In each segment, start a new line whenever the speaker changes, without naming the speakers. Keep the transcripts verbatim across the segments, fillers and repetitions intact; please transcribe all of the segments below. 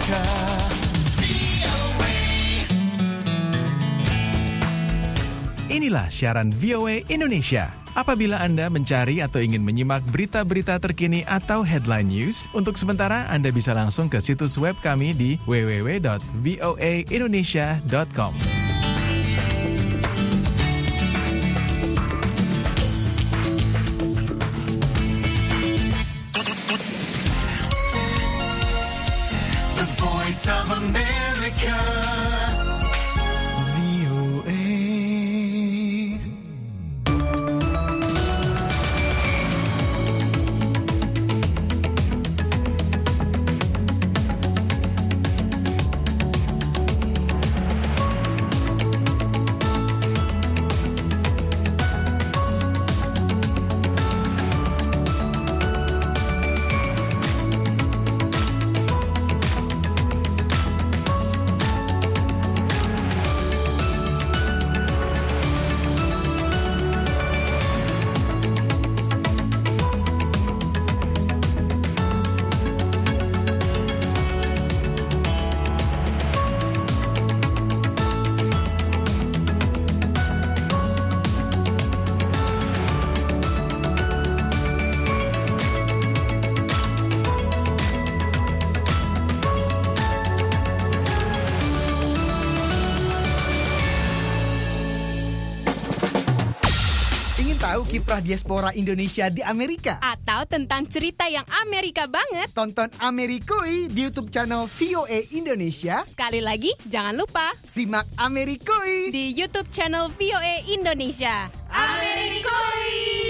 Amerika. Inilah siaran V O A Indonesia. Apabila Anda mencari atau ingin menyimak berita-berita terkini atau headline news, untuk sementara Anda bisa langsung ke situs web kami di w w w dot voa indonesia dot com.
The Voice of America.
Tahu kiprah diaspora Indonesia di Amerika?
Atau tentang cerita yang Amerika banget?
Tonton Amerikui di YouTube channel V O A Indonesia.
Sekali lagi, jangan lupa
simak Amerikui
di YouTube channel V O A Indonesia. Amerikui!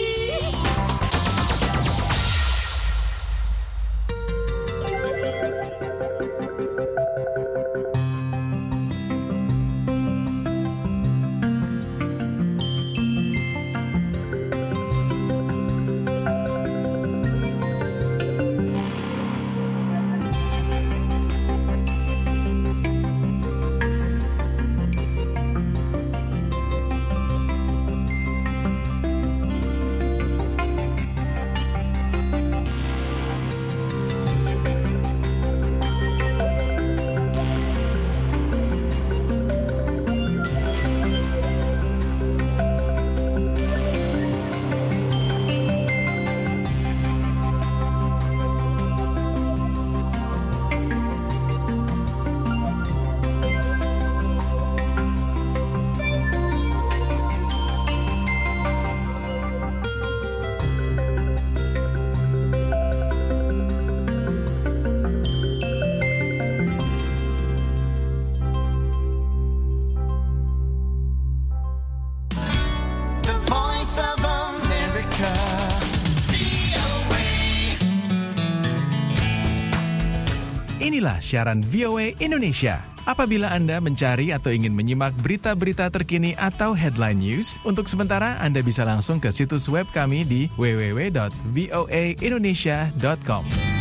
Inilah siaran V O A Indonesia. Apabila Anda mencari atau ingin menyimak berita-berita terkini atau headline news, untuk sementara Anda bisa langsung ke situs web kami di w w w dot voa indonesia dot com.